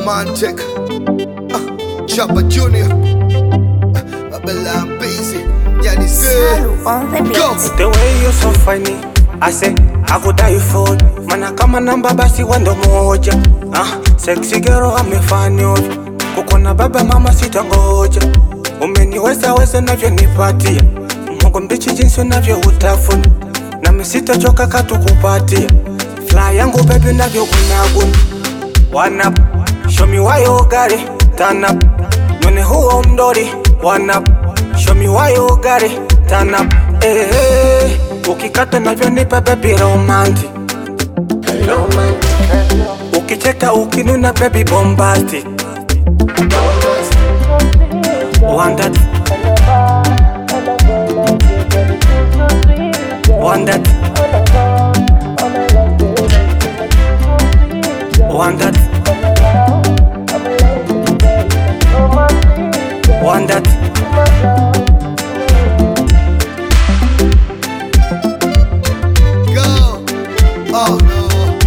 romantic. Chopper Junior, Babylon Busy. Yeah, this Salu on the beat. Go. The way you so funny, I say I could die for you. Mana kama namba basi wendo moja. Sexy girl amefanya ovyo. Kukona baba mama sitangoja. Umeniweza weza navyonipatia. Mungu mbichi jinsi unavyo utafuna. Nami sitachoka katukupatia. Fly yangu baby navyo gunaguna. One up, show me why you got it. Turn up, none huo mdori. One up, show me why you got it. Turn up, ukikata navyonipa baby romantic. Ukicheka ukinuna baby bombastic. One that, one that, one that, one that. Go. Oh no.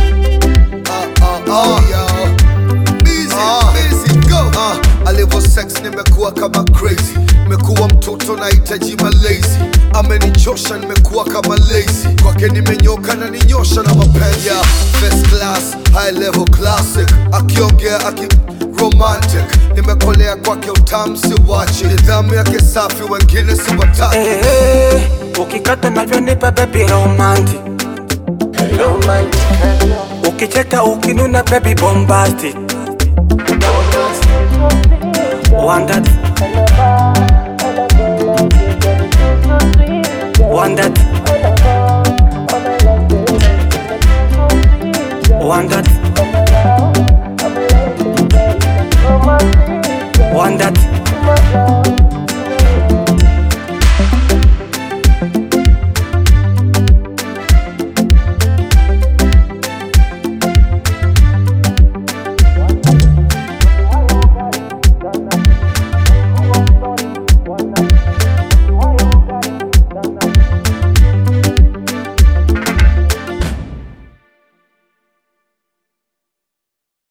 Yo. Busy, go. Alivyo sex nimekuwa kama crazy. Nimekuwa mtoto nahitaji malezi. Amenichosha nimekuwa kama lazy. Kwake nimenyoka na ninyosha na mapenzi. First class, high level classic. Akiongea romantic. Nimekolea kwake utamu siwachi. Nidhamu yake safi wengine siwataki. Ukikata navyonipa baby romantic. Ukicheka ukinuna baby bombastic. One that, one that, one that, one that.